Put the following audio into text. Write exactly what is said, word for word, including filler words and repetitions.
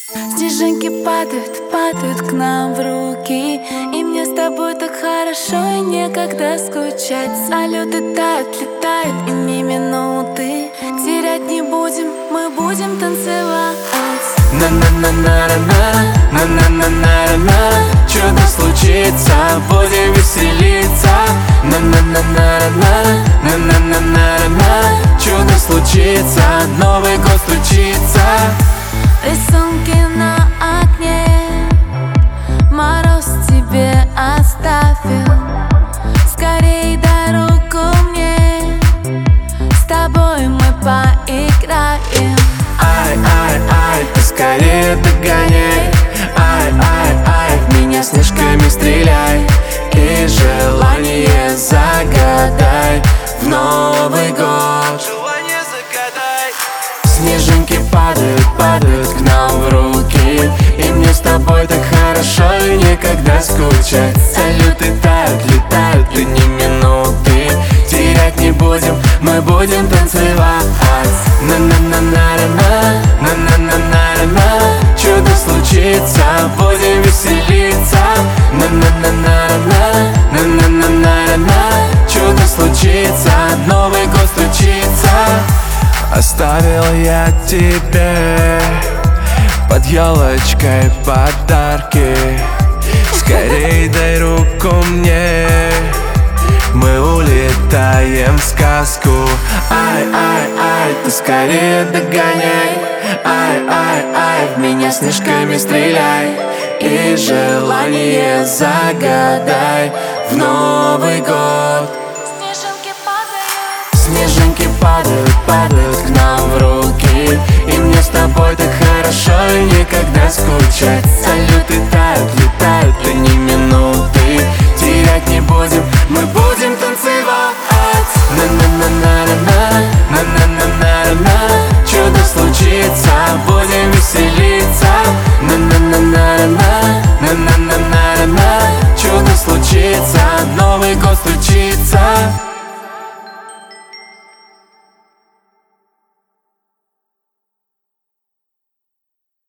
Снежинки падают, падают к нам в руки, и мне с тобой так хорошо и некогда скучать. Салюты тают, летают, и ни минуты терять не будем, мы будем танцевать. На-на-на-на-на-на, на-на-на-на-на, чудо случится, будем веселиться. На-на-на-на-на, на-на-на-на-на, чудо случится, Новый год стучится. Рисунки на окне мороз тебе оставил. Скорей дай руку мне, с тобой мы поиграем. Ай, ай, ай, ты скорее догоняй. Ай, ай, ай, в меня снежками стреляй. И желание загадай в Новый год. Желание загадай. Снежинки падают, падают к нам в руки, и мне с тобой так хорошо и некогда скучать. Салюты тают, летают, и ни минуты терять не будем, мы будем танцевать. На-на-на-на-на, на-на-на-на-на, чудо случится, будем веселиться. На-на-на-на-на, на-на-на-на-на, чудо случится, Новый год стучится. Оставил я тебе под елочкой подарки. Скорей дай руку мне, мы улетаем в сказку. Ай, ай, ай, ты скорее догоняй. Ай, ай, ай, в меня снежками стреляй. И желание загадай в Новый год. Снежинки падают, Снежинки падают, падают к нам в руки, и мне с тобой так хорошо и некогда скучать. Салюты тают, летают, и ни минуты терять не будем, мы будем танцевать. На-на-на-на-на, на-на-на-на-на, чудо случится, будем веселиться. На-на-на-на-на, на-на-на-на-на, чудо случится, Новый год стучится.